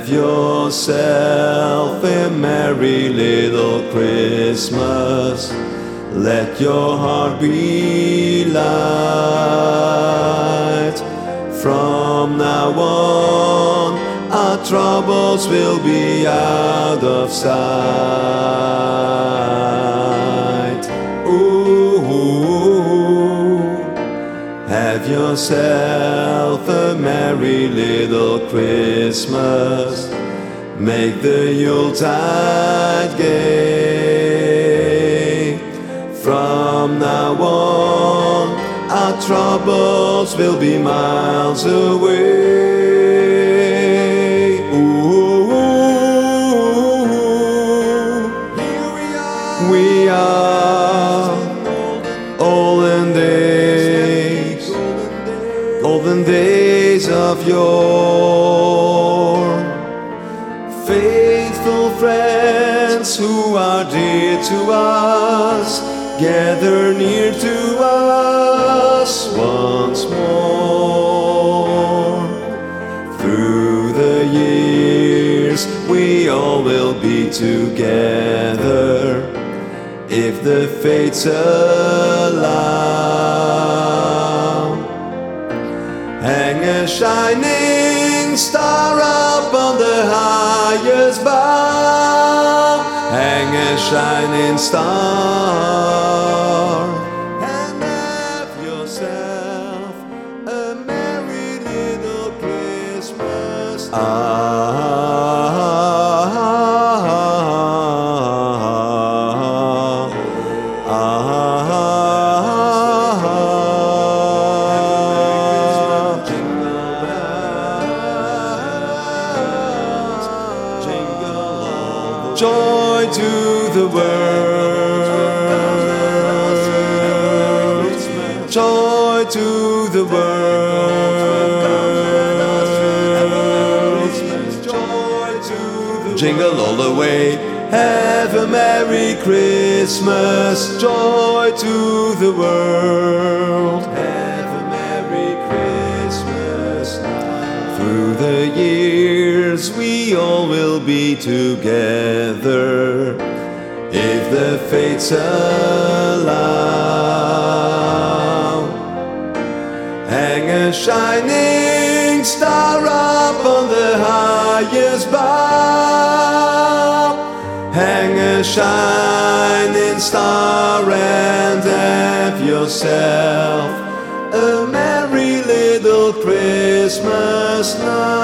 Have yourself a merry little Christmas. Let your heart be light. From now on, our troubles will be out of sight. Ooh, have yourself a merry little Christmas. Make the Yuletide gay. From now on, our troubles will be miles away. Ooh, here we are, olden days of yore. Faithful friends who are dear to us, gather near to us once more. Through the years we all will be together, if the fates allow. Hang a shining star up on the highest bough. Hang a shining star, and have yourself a merry little Christmas. Joy to the world, joy to the world, jingle all the way, have a merry Christmas. Joy to the world, have a merry Christmas. Through the years we all will be together, if the fates allow. Hang a shining star up on the highest bough. Hang a shining star and have yourself a merry little Christmas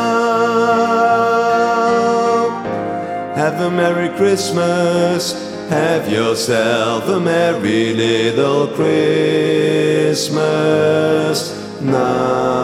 now. Have a merry Christmas. Have yourself a merry little Christmas now.